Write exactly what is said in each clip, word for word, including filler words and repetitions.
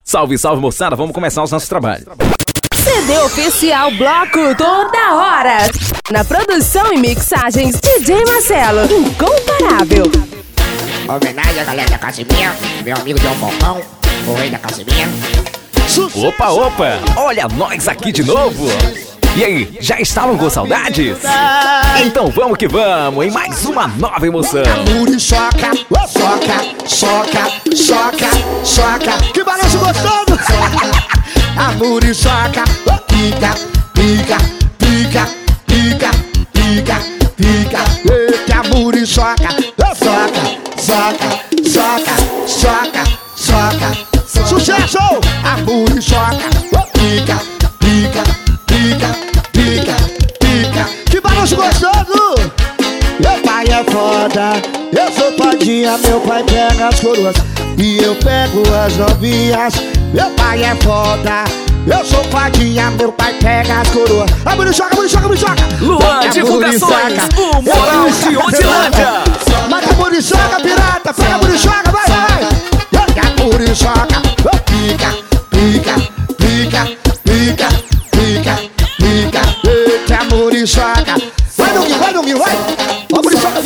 Salve, salve, moçada, vamos começar os nossos trabalhos. C D oficial Bloco Toda Hora. Na produção e mixagens, D J Marcelo, incomparável. Homenagem à galera da Casimia, meu amigo João Falcão, o rei da Casimia. Opa, opa, olha nós aqui de novo. E aí, já estavam com saudades? Então vamos que vamos, em mais uma nova emoção. Muri soca, soca, soca, soca, soca. Que balanço gostoso! A Muri soca, pica, pica, pica, pica, pica, pica. Eita, a Muri soca, soca, soca, soca, soca, soca. Sucesso! A Muri soca, pica, pica, pica, pica, pica. Que balanço gostoso! Meu pai é foda, eu sou fadinha, meu pai pega as coroas e eu pego as novinhas. Meu pai é foda, eu sou fadinha, meu pai pega as coroas. A Muriçoca, Muriçoca, Muriçoca. Luan Divulgações, o moral de Odilândia. Mata a Muriçoca, pirata, pega a Muriçoca, vai, vai. Joga a Muriçoca, pica, pica, pica, pica, pica, pica. Eita, a Muriçoca. Vai, Domingo, vai, Domingo, vai. A Muriçoca,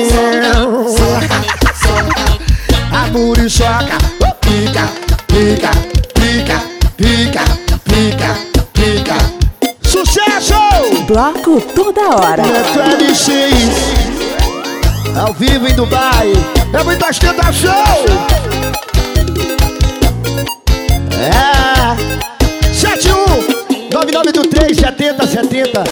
a Muriçoca, pica, pica, pica, pica, pica, pica. Sucesso! Bloco Toda Hora. É L seis, ao vivo em Dubai. É muita ostentação. É sete um nove nove três setenta setenta.